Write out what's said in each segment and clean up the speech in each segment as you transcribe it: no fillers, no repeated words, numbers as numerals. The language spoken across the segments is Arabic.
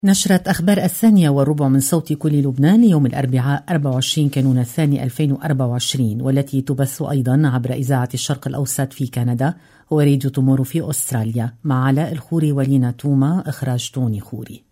نشرة أخبار 2:15 من صوت كل لبنان يوم الأربعاء 24 كانون الثاني 2024، والتي تبث أيضا عبر إذاعة الشرق الأوسط في كندا وراديو تمورو في أستراليا، مع علاء الخوري ولينا توما، إخراج توني خوري.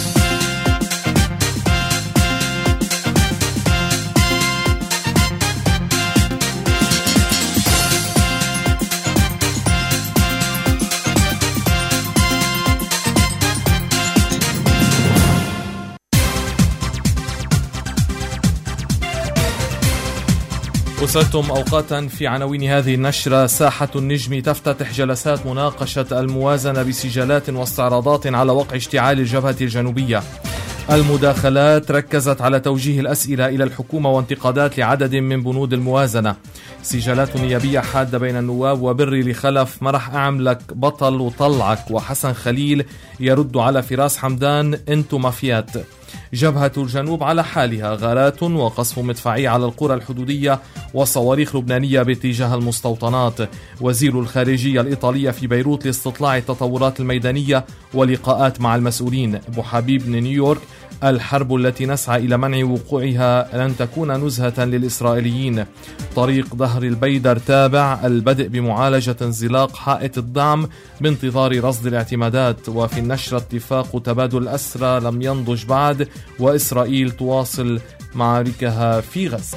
وصلتم أوقاتا في عناوين هذه النشرة. ساحة النجم تفتتح جلسات مناقشة الموازنة بسجالات واستعراضات على وقع اشتعال الجبهة الجنوبية. المداخلات ركزت على توجيه الأسئلة إلى الحكومة وانتقادات لعدد من بنود الموازنة. سجالات نيابية حادة بين النواب وبري لخلف، مرح أعملك بطل وطلعك، وحسن خليل يرد على فراس حمدان انتو مافيات. جبهة الجنوب على حالها، غارات وقصف مدفعي على القرى الحدودية وصواريخ لبنانية باتجاه المستوطنات. وزير الخارجية الإيطالية في بيروت لاستطلاع التطورات الميدانية ولقاءات مع المسؤولين. أبو حبيب من نيويورك: الحرب التي نسعى إلى منع وقوعها لن تكون نزهة للإسرائيليين. طريق ظهر البيدر تابع، البدء بمعالجة انزلاق حائط الدعم بانتظار رصد الاعتمادات. وفي النشر: اتفاق تبادل الأسرى لم ينضج بعد، وإسرائيل تواصل معاركها في غزة.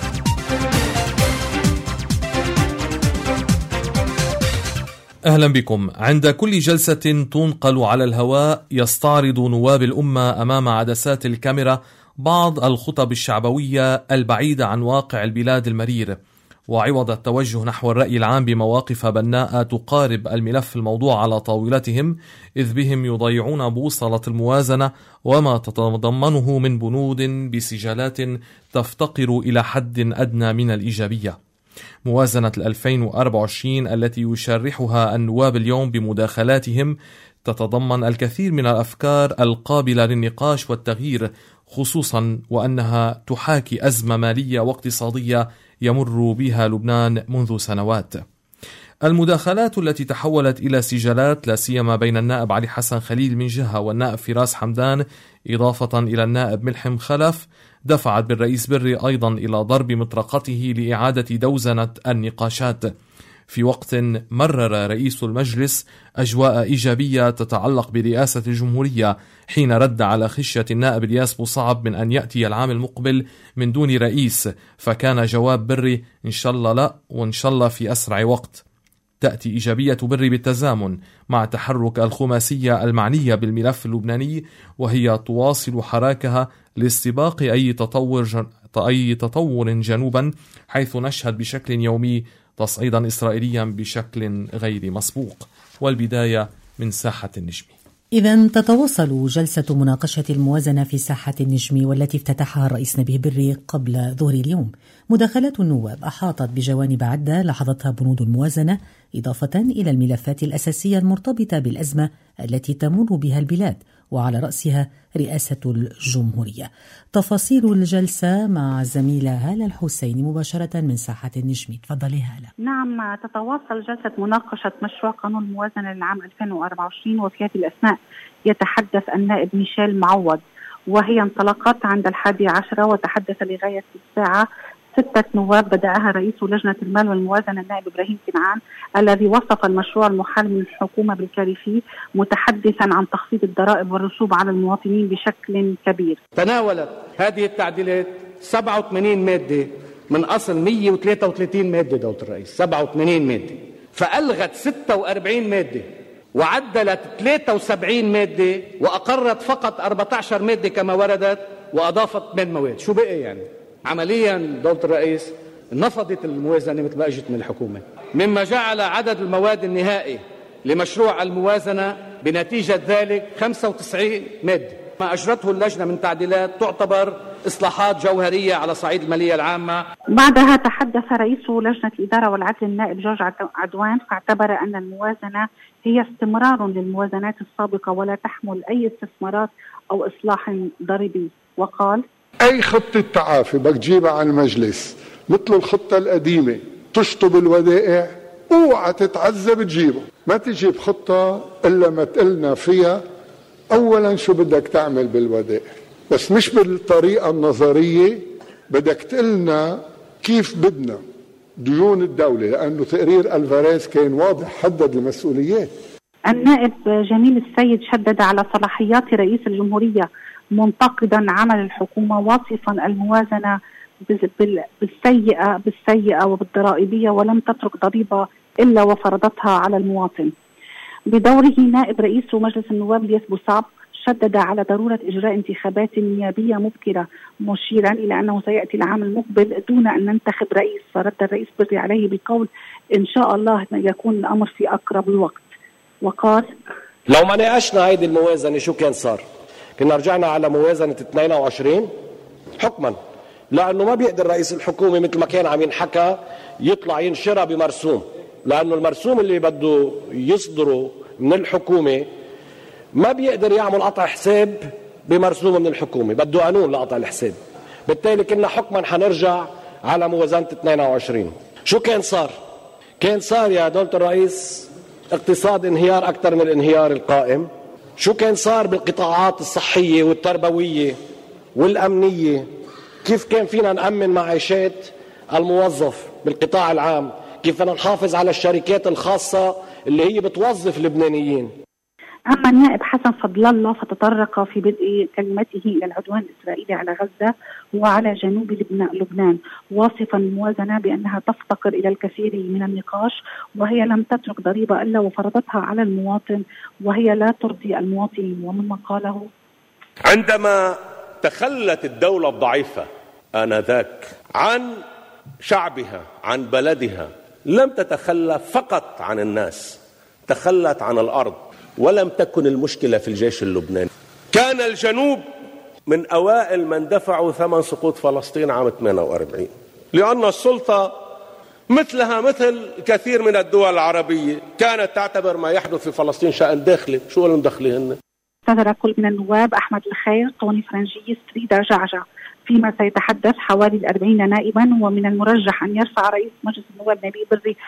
أهلا بكم. عند كل جلسة تنقل على الهواء يستعرض نواب الأمة أمام عدسات الكاميرا بعض الخطب الشعبوية البعيدة عن واقع البلاد المرير، وعوض التوجه نحو الرأي العام بمواقف بناءة تقارب الملف الموضوع على طاولتهم، إذ بهم يضيعون بوصلة الموازنة وما تتضمنه من بنود بسجالات تفتقر إلى حد أدنى من الإيجابية. موازنة 2024 التي يشرحها النواب اليوم بمداخلاتهم تتضمن الكثير من الأفكار القابلة للنقاش والتغيير، خصوصا وأنها تحاكي أزمة مالية واقتصادية يمر بها لبنان منذ سنوات. المداخلات التي تحولت إلى سجالات، لا سيما بين النائب علي حسن خليل من جهة والنائب فراس حمدان إضافة إلى النائب ملحم خلف، دفعت بالرئيس بري أيضا إلى ضرب مطرقته لإعادة دوزنة النقاشات، في وقت مرر رئيس المجلس أجواء إيجابية تتعلق برئاسة الجمهورية حين رد على خشية النائب الياس بوصعب من أن يأتي العام المقبل من دون رئيس، فكان جواب بري إن شاء الله لا، وإن شاء الله في أسرع وقت. تأتي إيجابية بري بالتزامن مع تحرك الخماسية المعنية بالملف اللبناني، وهي تواصل حراكها لاستباق أي تطور جنوبا، حيث نشهد بشكل يومي تصعيدا إسرائيليا بشكل غير مسبوق. والبداية من ساحة النجم. إذن تتواصل جلسة مناقشة الموازنة في ساحة النجم، والتي افتتحها الرئيس نبيه بري قبل ظهر اليوم. مداخلات النواب أحاطت بجوانب عدة لاحظتها بنود الموازنة، إضافة إلى الملفات الأساسية المرتبطة بالأزمة التي تمر بها البلاد، وعلى رأسها رئاسة الجمهورية. تفاصيل الجلسة مع زميلة هالة الحسيني مباشرة من ساحة النجم. تفضلي هالة. نعم، تتواصل جلسة مناقشة مشروع قانون الموازنة للعام 2024، وفي هذه الأثناء يتحدث النائب ميشيل معوض، وهي انطلقت عند 11 وتحدث لغاية الساعة 6 نواب، بدأها رئيس لجنة المال والموازنة النائب إبراهيم كنعان، الذي وصف المشروع المحال من الحكومة بالكارثي، متحدثا عن تخفيض الضرائب والرسوم على المواطنين بشكل كبير. تناولت هذه التعديلات 87 مادة من أصل 133 مادة دولة الرئيس، 87 مادة، فألغت 46 مادة وعدلت 73 مادة وأقرت فقط 14 مادة كما وردت، وأضافت 8 مواد. شو بقي يعني؟ عمليا دولة الرئيس نفضت الموازنة مثل ما اجت من الحكومة، مما جعل عدد المواد النهائي لمشروع الموازنة بنتيجة ذلك 95 مادة. ما أجرته اللجنة من تعديلات تعتبر إصلاحات جوهرية على صعيد المالية العامة. بعدها تحدث رئيس لجنة الإدارة والعدل النائب جورج عدوان، فاعتبر أن الموازنة هي استمرار للموازنات السابقة ولا تحمل أي استثمارات أو إصلاح ضريبي، وقال: أي خطة تعافي بدك تجيبها عن المجلس مثل الخطة القديمة تشطب الودائع، اوعى تتعذب تجيبها، ما تجيب خطة إلا ما تقلنا فيها أولا شو بدك تعمل بالودائع، بس مش بالطريقة النظرية، بدك تقلنا كيف بدنا ديون الدولة، لأنه تقرير ألفاريز كان واضح، حدد المسؤوليات. النائب جميل السيد شدد على صلاحيات رئيس الجمهورية منتقدا عمل الحكومة، واصفا الموازنة بالسيئة وبالضرائبية، ولم تترك ضريبة إلا وفرضتها على المواطن. بدوره نائب رئيس مجلس النواب الياس بوصعب شدد على ضرورة إجراء انتخابات نيابية مبكرة، مشيرا إلى أنه سيأتي العام المقبل دون أن ننتخب رئيس. فرد الرئيس بري عليه بقول إن شاء الله يكون الأمر في أقرب الوقت، وقال لو ما ناقشنا هيدي الموازنة شو كان صار؟ كنا رجعنا على موازنة 22 حكما، لأنه ما بيقدر رئيس الحكومة مثل ما كان عم ينحكى يطلع ينشرها بمرسوم، لأنه المرسوم اللي بده يصدره من الحكومة ما بيقدر يعمل قطع حساب بمرسوم من الحكومة، بده قانون لقطع الحساب. بالتالي كنا حكما حنرجع على موازنة 22. شو كان صار؟ كان صار يا دولة الرئيس اقتصاد انهيار أكثر من الانهيار القائم. شو كان صار بالقطاعات الصحية والتربوية والأمنية؟ كيف كان فينا نأمن معيشات الموظف بالقطاع العام؟ كيف بدنا نحافظ على الشركات الخاصة اللي هي بتوظف اللبنانيين؟ أما النائب حسن فضل الله فتطرق في بدء كلمته إلى العدوان الإسرائيلي على غزة وعلى جنوب لبنان، واصفا الموازنة بأنها تفتقر إلى الكثير من النقاش، وهي لم تترك ضريبة إلا وفرضتها على المواطن، وهي لا ترضي المواطنين. ومما قاله عندما تخلت الدولة الضعيفة آنذاك عن شعبها عن بلدها، لم تتخلى فقط عن الناس، تخلت عن الأرض. ولم تكن المشكلة في الجيش اللبناني، كان الجنوب من أوائل من دفعوا ثمن سقوط فلسطين عام 48، لأن السلطة مثلها مثل كثير من الدول العربية كانت تعتبر ما يحدث في فلسطين شأن داخلي. شو لهم دخلي هن؟ صدر كل من النواب أحمد الخير، طوني فرنجيس، ريدا جعجع، فيما سيتحدث حوالي 40 نائبا. ومن المرجح أن يرفع رئيس مجلس النواب نبيه بري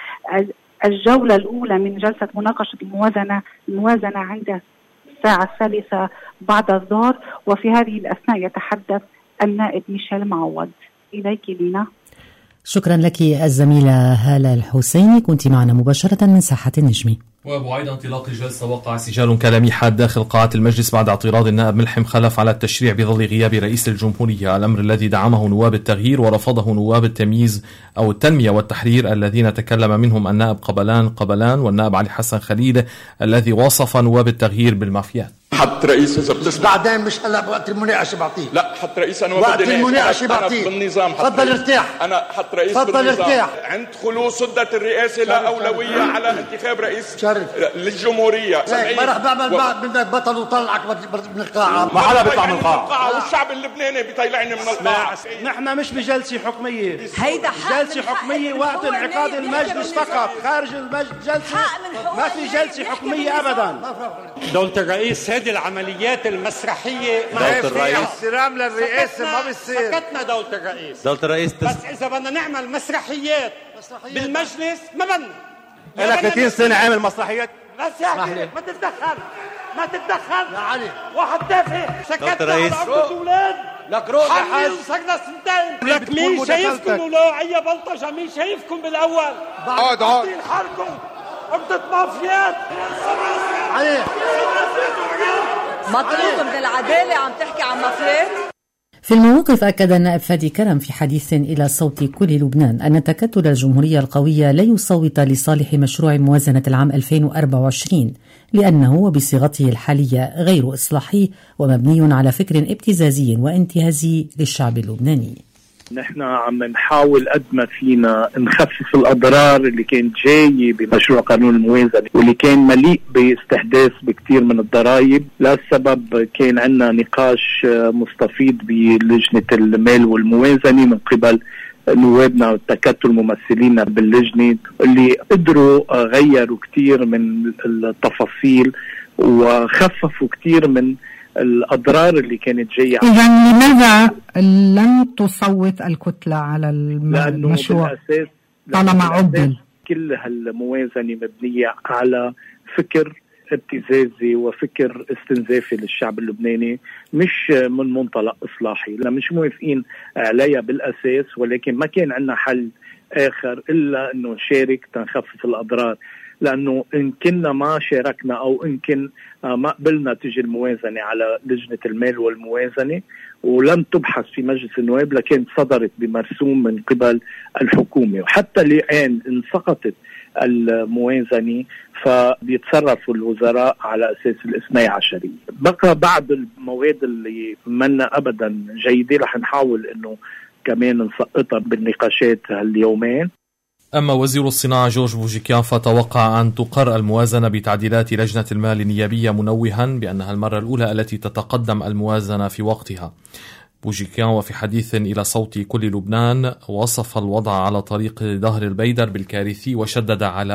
الجولة الأولى من جلسة مناقشة الموازنة عند الساعة 3 بعد الظهر، وفي هذه الأثناء يتحدث النائب ميشيل معوض. إليك لينا. شكرا لك الزميلة هالة الحسيني، كنت معنا مباشرة من ساحة النجمي. وبعد انطلاق الجلسة وقع سجال كلامي حاد داخل قاعة المجلس بعد اعتراض النائب ملحم خلف على التشريع بظل غياب رئيس الجمهورية، الأمر الذي دعمه نواب التغيير ورفضه نواب التمييز أو التنمية والتحرير الذين تكلم منهم النائب قبلان والنائب علي حسن خليل الذي وصف نواب التغيير بالمافيات. حط رئيس إذا بتسمع بعدين، مش هلا وقت المناقشه بعطيه. لا حط رئيس، انا وقت المناقشه بعطيه بالنظام. تفضل ارتاح. انا حط رئيس تفضل ارتاح. عند خلو سدة الرئاسه لا اولويه على انتخاب رئيس للجمهوريه. ما راح بعمل منك بطل وطلعك من القاعه. ما حدا بيطلع من القاعه، والشعب اللبناني بيطلعني من القاعه. نحن مش بجلسه حكميه، هيدا جلسه حكميه وقت انعقاد المجلس فقط، خارج الجلسه ما في جلسه حكميه ابدا. دولة الرئيس هذه العمليات المسرحية دولة الرئيس احترام للرئاسة ما بيصير. سكتنا دولة الرئيس بس إذا بدنا نعمل مسرحيات بالمجلس ما بدنا. أنا 30 سنة عامل مسرحيات. بس يا أخي ما تتدخل يا علي، واحد تافه. سكتنا على عقد الأولاد لك روح حمل سكنا سنتين. لك مين شايفكم ولا أي بلطجة؟ مين شايفكم بالأول؟ عاد حالكم عقدة مافيات. علي مطلوب من العدالة عم تحكي عن مافيات. في الموقف أكد النائب فادي كرم في حديث إلى صوت كل لبنان أن تكتل الجمهورية القوية لا يصوت لصالح مشروع موازنة العام 2024 لأنه بصيغته الحالية غير إصلاحي ومبني على فكر ابتزازي وانتهازي للشعب اللبناني. نحن عم نحاول قد ما فينا نخفف الأضرار اللي كانت جاية بمشروع قانون الموازنة واللي كان مليء باستحداث بكثير من الضرائب. للسبب كان عندنا نقاش مستفيض بلجنة المال والموازنة من قبل نوابنا والتكتل ممثلين باللجنة اللي قدروا غيروا كثير من التفاصيل وخففوا كثير من الأضرار اللي كانت جاية. إذن لماذا لم تصوت الكتلة على المشروع طالما عدل؟ كل هالموازنة مبنية على فكر ابتزازي وفكر استنزافي للشعب اللبناني، مش من منطلق إصلاحي. لا، مش موافقين عليها بالأساس، ولكن ما كان عندنا حل آخر إلا أنه نشارك تنخفف الأضرار. لأنه إن كنا ما شاركنا أو إن كن ما قبلنا تجي الموازنة على لجنة المال والموازنة ولم تبحث في مجلس النواب، لكن صدرت بمرسوم من قبل الحكومة، وحتى الآن إن سقطت الموازنة فبيتصرفوا الوزراء على أساس الاثني عشرية. بقى بعض المواد اللي منا أبدا جيدة رح نحاول إنه كمان نسقطها بالنقاشات هاليومين. أما وزير الصناعة جورج بوجيكيان فتوقع أن تقر الموازنة بتعديلات لجنة المال النيابية، منوها بأنها المرة الأولى التي تتقدم الموازنة في وقتها. بوجيكيان وفي حديث إلى صوت كل لبنان وصف الوضع على طريق ظهر البيدر بالكارثي، وشدد على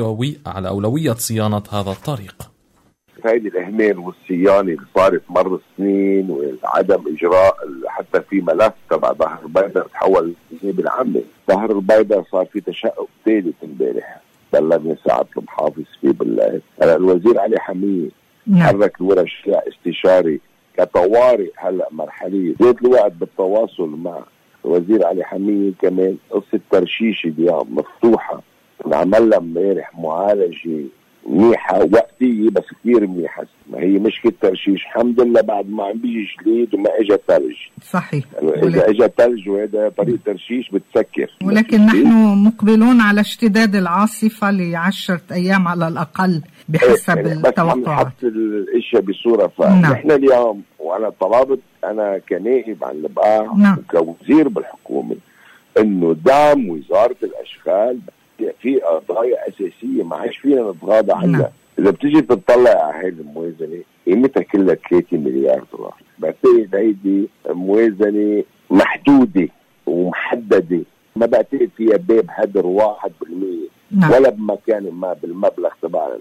أولوية صيانة هذا الطريق. هذه الإهمال والصيانة اللي صارت مر السنين وعدم إجراء حتى في ملف تبع ظهر البيدر تحول للنيابة العامة. ظهر البيدر صار في تشقق ثالث امبارح بلغني ساعة المحافظ فيه بالله. الوزير علي حميد حرك الورش استشاري كطوارئ هلا مرحلية، زاد الوقت بالتواصل مع الوزير علي حميد. كمان قصة ترشيش اليوم مفتوحة، عملنا امبارح معالجة منيحة وقتية بس كثير منيحة. ما هي مشكلة ترشيش، الحمد لله بعد ما عم بيجي جليد وما اجى ثلج. صحيح. إذا اجى ثلج وهذا طريق ترشيش بتسكر. ولكن نحن مقبلون على اشتداد العاصفة ل10 أيام على الأقل بحسب التوقعات. بس عم نحط الاشياء بصورة فنحن اليوم، وأنا طلبت أنا كنائب عن البقاع وكوزير بالحكومة إنه دعم وزارة الأشغال في قضايا أساسية ما عادش فينا نتغاضى عنها. إذا بتيجي تطلع على هذه الموازنة قيمتها كلها 3 مليار دولار. بعتقد هيدي موازنة محدودة ومحددة، ما بعتقد فيها باب هدر 1% ولا بمكان ما بالمبلغ تبعنا.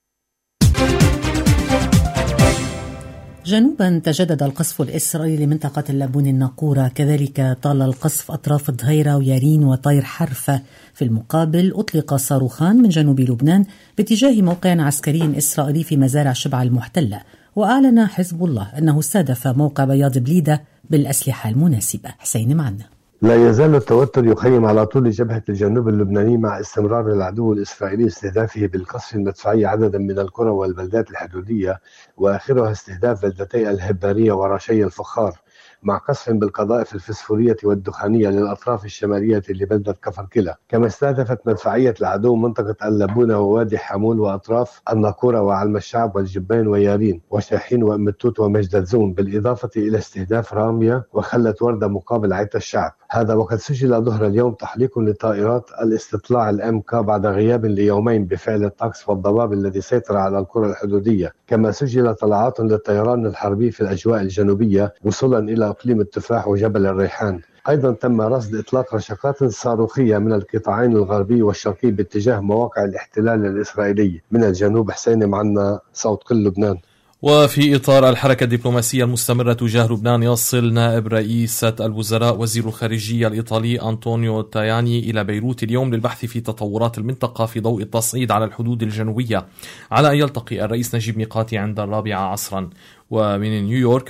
جنوبا تجدد القصف الإسرائيلي لمنطقة اللبون الناقورة، كذلك طال القصف أطراف الظهيرة ويارين وطير حرفة. في المقابل أطلق صاروخان من جنوب لبنان باتجاه موقع عسكري إسرائيلي في مزارع شبع المحتلة، وأعلن حزب الله أنه استهدف موقع بياض بليدة بالأسلحة المناسبة. حسين معنا. لا يزال التوتر يخيم على طول جبهة الجنوب اللبناني مع استمرار العدو الإسرائيلي استهدافه بالقصف المدفعي عددا من القرى والبلدات الحدودية، وآخرها استهداف بلدتي الهبارية ورشي الفخار، مع قصف بالقذائف الفسفورية والدخانية للأطراف الشمالية لبلدة كفر كلا. كما استهدفت مدفعية العدو منطقة اللبونة ووادي حمول وأطراف الناقورة وعلم الشعب والجبين ويارين وشاحين وأمتوت ومجدزون، بالإضافة إلى استهداف رامية وخلت وردة مقابل عيت الشعب. هذا وقد سجل ظهر اليوم تحليق لطائرات الاستطلاع الMK بعد غياب ليومين بفعل الطقس والضباب الذي سيطر على القرى الحدودية. كما سجل طلعات للطيران الحربي في الأجواء الجنوبية وصولا إلى إقليم التفاح وجبل الريحان. أيضا تم رصد إطلاق رشقات صاروخية من القطاعين الغربي والشرقي باتجاه مواقع الاحتلال الإسرائيلي من الجنوب. حسين معنا، صوت كل لبنان. وفي إطار الحركة الدبلوماسية المستمرة تجاه لبنان، يصل نائب رئيسة الوزراء وزير الخارجية الإيطالي أنطونيو تاياني إلى بيروت اليوم للبحث في تطورات المنطقة في ضوء التصعيد على الحدود الجنوبية، على أن يلتقي الرئيس نجيب ميقاتي عند 4 عصرا. ومن نيويورك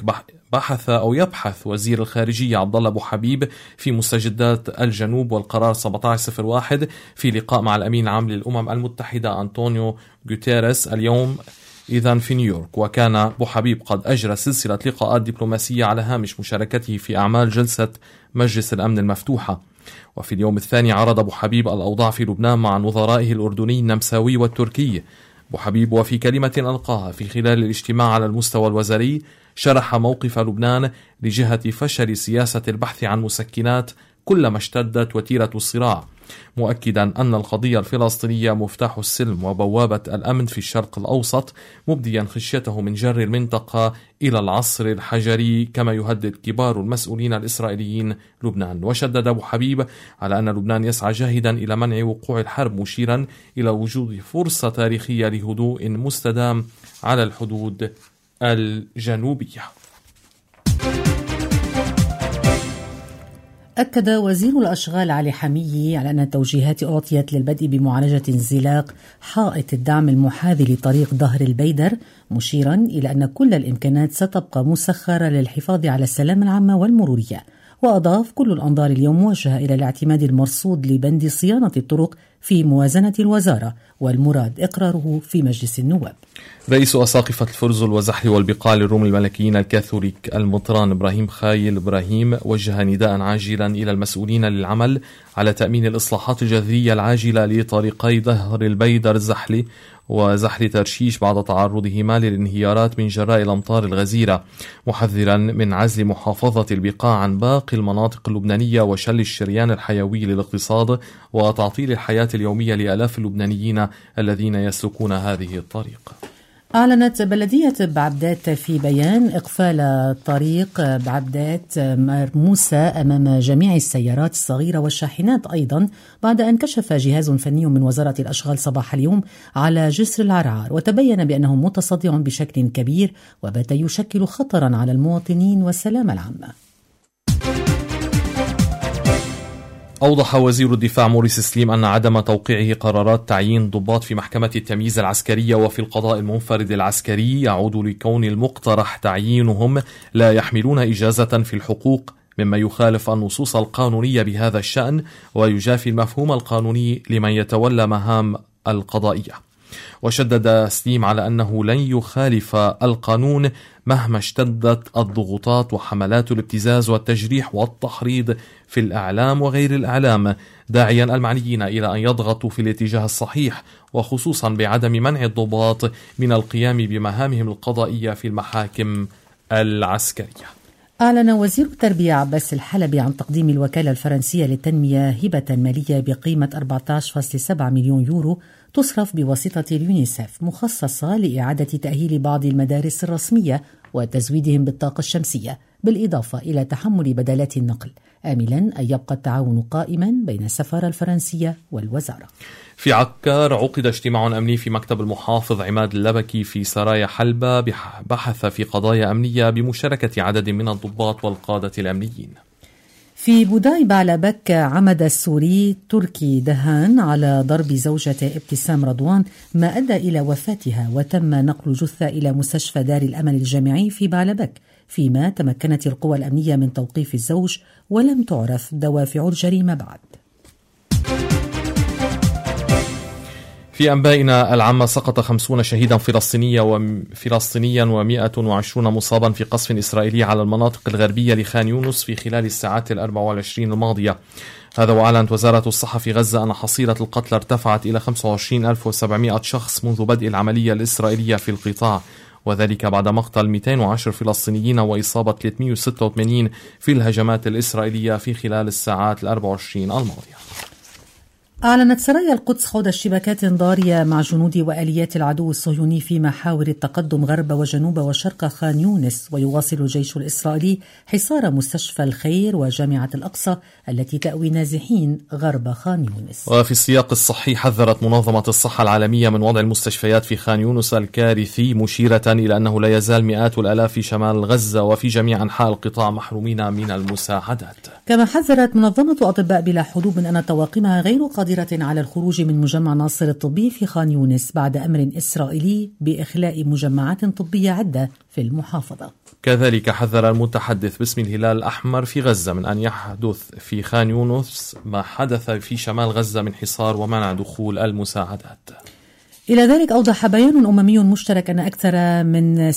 يبحث وزير الخارجية عبد الله أبو حبيب في مستجدات الجنوب والقرار 1701 في لقاء مع الأمين العام للأمم المتحدة أنطونيو غوتيريس اليوم إذن في نيويورك. وكان أبو حبيب قد أجرى سلسلة لقاءات دبلوماسية على هامش مشاركته في أعمال جلسة مجلس الأمن المفتوحة. وفي اليوم الثاني عرض أبو حبيب الأوضاع في لبنان مع نظرائه الأردني النمساوي والتركي. أبو حبيب وفي كلمة ألقاها في خلال الاجتماع على المستوى الوزاري شرح موقف لبنان لجهة فشل سياسة البحث عن مسكنات كلما اشتدت وتيرة الصراع، مؤكدا أن القضية الفلسطينية مفتاح السلم وبوابة الأمن في الشرق الأوسط، مبديا خشيته من جر المنطقة إلى العصر الحجري كما يهدد كبار المسؤولين الإسرائيليين لبنان. وشدد أبو حبيب على أن لبنان يسعى جاهدا إلى منع وقوع الحرب، مشيرا إلى وجود فرصة تاريخية لهدوء مستدام على الحدود الجنوبية. أكد وزير الأشغال علي حميي على أن التوجيهات أعطيت للبدء بمعالجة انزلاق حائط الدعم المحاذي لطريق ظهر البيدر، مشيرا إلى أن كل الإمكانات ستبقى مسخرة للحفاظ على السلامة العامة والمرورية. وأضاف: كل الأنظار اليوم موجهة إلى الاعتماد المرصود لبند صيانة الطرق في موازنة الوزارة، والمراد إقراره في مجلس النواب. رئيس أساقفة الفرزل وزحل والبقاع للروم الملكيين الكاثوليك المطران إبراهيم خايل إبراهيم وجه نداء عاجلا إلى المسؤولين للعمل على تأمين الإصلاحات الجذرية العاجلة لطريقي ظهر البيدر الزحلي وزحل ترشيش بعد تعرضهما للانهيارات من جراء الأمطار الغزيرة، محذرا من عزل محافظة البقاع عن باقي المناطق اللبنانية وشل الشريان الحيوي للاقتصاد وتعطيل الحياة اليومية لآلاف اللبنانيين الذين يسلكون هذه الطريق. أعلنت بلدية بعبدات في بيان إقفال طريق بعبدات مرموسة أمام جميع السيارات الصغيرة والشاحنات أيضا، بعد أن كشف جهاز فني من وزارة الأشغال صباح اليوم على جسر العرعار، وتبين بأنه متصدع بشكل كبير وبات يشكل خطرا على المواطنين والسلامة العامة. أوضح وزير الدفاع موريس سليم أن عدم توقيعه قرارات تعيين ضباط في محكمة التمييز العسكرية وفي القضاء المنفرد العسكري يعود لكون المقترح تعيينهم لا يحملون إجازة في الحقوق، مما يخالف النصوص القانونية بهذا الشأن ويجافي المفهوم القانوني لمن يتولى مهام القضائية. وشدد سليم على أنه لن يخالف القانون مهما اشتدت الضغوطات وحملات الابتزاز والتجريح والتحريض في الإعلام وغير الإعلام، داعيا المعنيين إلى أن يضغطوا في الاتجاه الصحيح، وخصوصا بعدم منع الضباط من القيام بمهامهم القضائية في المحاكم العسكرية. أعلن وزير التربية عباس الحلبي عن تقديم الوكالة الفرنسية للتنمية هبة مالية بقيمة 14.7 مليون يورو تصرف بواسطة اليونيسف، مخصصة لإعادة تأهيل بعض المدارس الرسمية وتزويدهم بالطاقة الشمسية، بالإضافة إلى تحمل بدلات النقل، آملا أن يبقى التعاون قائما بين السفارة الفرنسية والوزارة. في عكار عقد اجتماع أمني في مكتب المحافظ عماد اللبكي في سرايا حلبة بحث في قضايا أمنية بمشاركة عدد من الضباط والقادة الأمنيين. في بوداي بعلبك عمد السوري تركي دهان على ضرب زوجته ابتسام رضوان، ما أدى إلى وفاتها، وتم نقل جثة إلى مستشفى دار الأمل الجامعي في بعلبك، فيما تمكنت القوى الأمنية من توقيف الزوج ولم تعرف دوافع الجريمة بعد. في أنبائنا العامة سقط 50 شهيدا فلسطينيا و120 مصابا في قصف إسرائيلي على المناطق الغربية لخان يونس في خلال الساعات 24 الماضية. هذا وأعلنت وزارة الصحة في غزة أن حصيلة القتلى ارتفعت إلى 25,700 شخص منذ بدء العملية الإسرائيلية في القطاع، وذلك بعد مقتل 210 فلسطينيين وإصابة 386 في الهجمات الإسرائيلية في خلال الساعات 24 الماضية. أعلنت سرايا القدس خوض اشتباكات ضارية مع جنود وآليات العدو الصهيوني في محاور التقدم غرب وجنوب وشرق خان يونس، ويواصل الجيش الإسرائيلي حصار مستشفى الخير وجامعة الأقصى التي تأوي نازحين غرب خان يونس. وفي السياق الصحي حذرت منظمة الصحة العالمية من وضع المستشفيات في خان يونس الكارثي، مشيرة إلى أنه لا يزال مئات الآلاف في شمال غزة وفي جميع أنحاء القطاع محرومين من المساعدات. كما حذرت منظمة أطباء بلا حدود من أن طواقمها غير قادرة على الخروج من مجمع ناصر الطبي في خان يونس بعد أمر إسرائيلي بإخلاء مجمعات طبية عدة في المحافظة. كذلك حذر المتحدث باسم الهلال الأحمر في غزة من أن يحدث في خان يونس ما حدث في شمال غزة من حصار ومنع دخول المساعدات. إلى ذلك أوضح بيان أممي مشترك أن أكثر من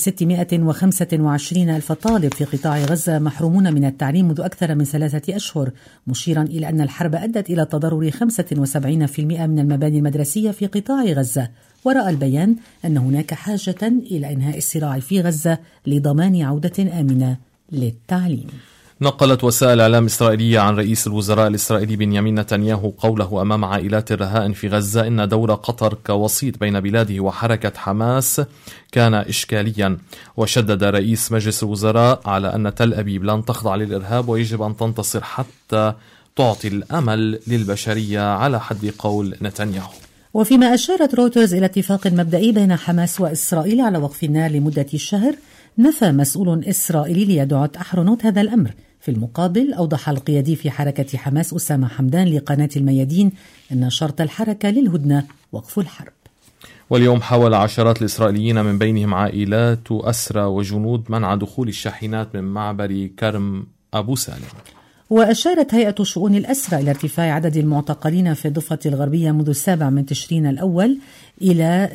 625 ألف طالب في قطاع غزة محرومون من التعليم منذ أكثر من 3 أشهر، مشيرا إلى أن الحرب أدت إلى تضرر 75% من المباني المدرسية في قطاع غزة. ورأى البيان أن هناك حاجة إلى إنهاء الصراع في غزة لضمان عودة آمنة للتعليم. نقلت وسائل إعلام إسرائيلية عن رئيس الوزراء الإسرائيلي بنيامين نتنياهو قوله أمام عائلات الرهائن في غزة إن دور قطر كوسيط بين بلاده وحركة حماس كان إشكاليا. وشدد رئيس مجلس الوزراء على أن تل أبيب لن تخضع للإرهاب ويجب أن تنتصر حتى تعطي الأمل للبشرية على حد قول نتنياهو. وفيما أشارت رويترز إلى اتفاق مبدئي بين حماس وإسرائيل على وقف النار لمدة شهر، نفى مسؤول إسرائيلي ليدعوت أحرنوت هذا الأمر، في المقابل أوضح القيادي في حركة حماس أسامة حمدان لقناة الميادين أن شرط الحركة للهدنة وقف الحرب. واليوم حاول عشرات الإسرائيليين من بينهم عائلات أسرى وجنود منع دخول الشاحنات من معبر كرم أبو سالم. وأشارت هيئة شؤون الأسرى إلى ارتفاع عدد المعتقلين في الضفة الغربية منذ 7 تشرين الأول إلى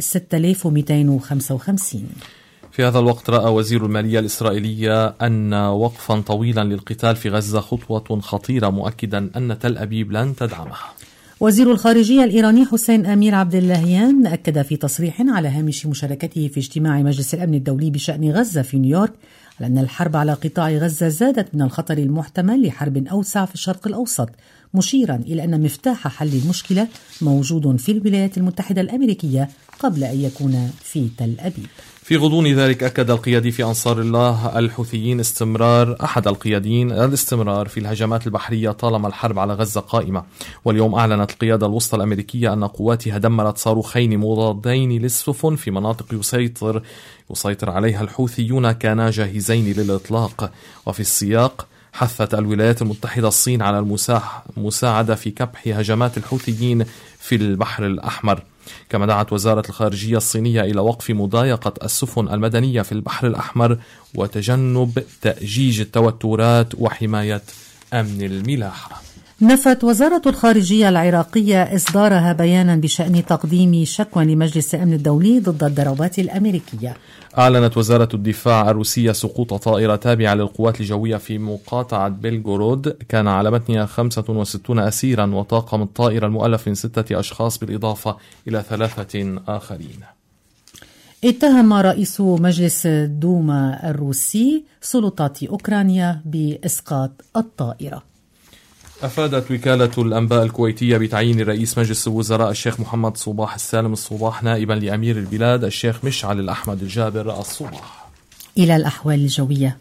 6255. في هذا الوقت رأى وزير المالية الإسرائيلية أن وقفا طويلا للقتال في غزة خطوة خطيرة، مؤكدا أن تل أبيب لن تدعمها. وزير الخارجية الإيراني حسين أمير عبد اللهيان أكد في تصريح على هامش مشاركته في اجتماع مجلس الأمن الدولي بشأن غزة في نيويورك على أن الحرب على قطاع غزة زادت من الخطر المحتمل لحرب أوسع في الشرق الأوسط، مشيرا إلى أن مفتاح حل المشكلة موجود في الولايات المتحدة الأمريكية قبل أن يكون في تل أبيب. في غضون ذلك أكد القيادي في أنصار الله الحوثيين أحد القياديين الاستمرار في الهجمات البحرية طالما الحرب على غزة قائمة. واليوم أعلنت القيادة الوسطى الأمريكية أن قواتها دمرت صاروخين مضادين للسفن في مناطق يسيطر عليها الحوثيون كانا جاهزين للإطلاق. وفي السياق حثت الولايات المتحدة الصين على المساعدة في كبح هجمات الحوثيين في البحر الأحمر. كما دعت وزارة الخارجية الصينية إلى وقف مضايقة السفن المدنية في البحر الأحمر وتجنب تأجيج التوترات وحماية أمن الملاحة. نفت وزارة الخارجية العراقية إصدارها بيانا بشأن تقديم شكوى لمجلس الأمن الدولي ضد الضربات الأمريكية. أعلنت وزارة الدفاع الروسية سقوط طائرة تابعة للقوات الجوية في مقاطعة بلغورود كان على متنها 65 أسيرا، وطاقم الطائرة المؤلف من 6 أشخاص بالإضافة إلى 3 آخرين. اتهم رئيس مجلس الدوما الروسي سلطات أوكرانيا بإسقاط الطائرة. أفادت وكالة الأنباء الكويتية بتعيين رئيس مجلس الوزراء الشيخ محمد صباح السالم الصباح نائبا لأمير البلاد الشيخ مشعل الأحمد الجابر الصباح. إلى الأحوال الجوية.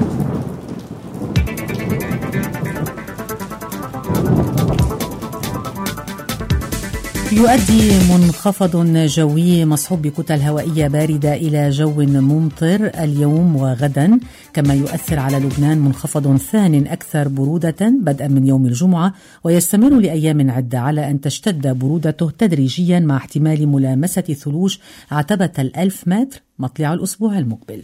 يؤدي منخفض جوي مصحوب بكتل هوائية باردة إلى جو ممطر اليوم وغدا، كما يؤثر على لبنان منخفض ثان أكثر برودة بدءا من يوم الجمعة ويستمر لأيام عدة، على أن تشتد برودته تدريجيا مع احتمال ملامسة ثلوج عتبة 1000 متر مطلع الأسبوع المقبل.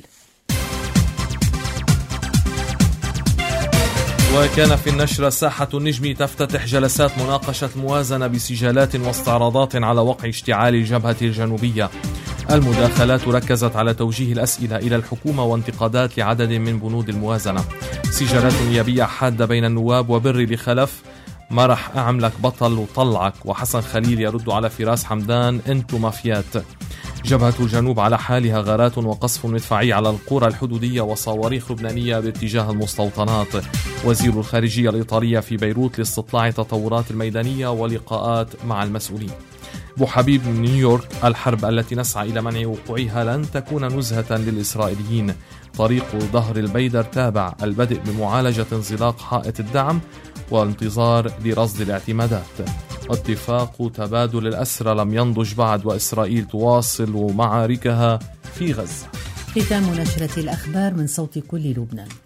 وكان في النشرة ساحة النجم تفتتح جلسات مناقشة موازنة بسجالات واستعراضات على وقع اشتعال الجبهة الجنوبية. المداخلات ركزت على توجيه الأسئلة إلى الحكومة وانتقادات لعدد من بنود الموازنة. سجالات نيابية حادة بين النواب وبر لخلف ما رح أعملك بطل وطلعك، وحسن خليل يرد على فراس حمدان انتو مافيات. جبهة الجنوب على حالها غارات وقصف مدفعي على القرى الحدودية وصواريخ لبنانية باتجاه المستوطنات. وزير الخارجية الإيطالية في بيروت لاستطلاع التطورات الميدانية ولقاءات مع المسؤولين. أبو حبيب من نيويورك: الحرب التي نسعى إلى منع وقوعها لن تكون نزهة للإسرائيليين. طريق ظهر البيدر تابع البدء بمعالجة انزلاق حائط الدعم وانتظار لرصد الاعتمادات. اتفاق تبادل الأسرى لم ينضج بعد وإسرائيل تواصل معاركها في غزة. ختام نشرة الأخبار من صوت كل لبنان.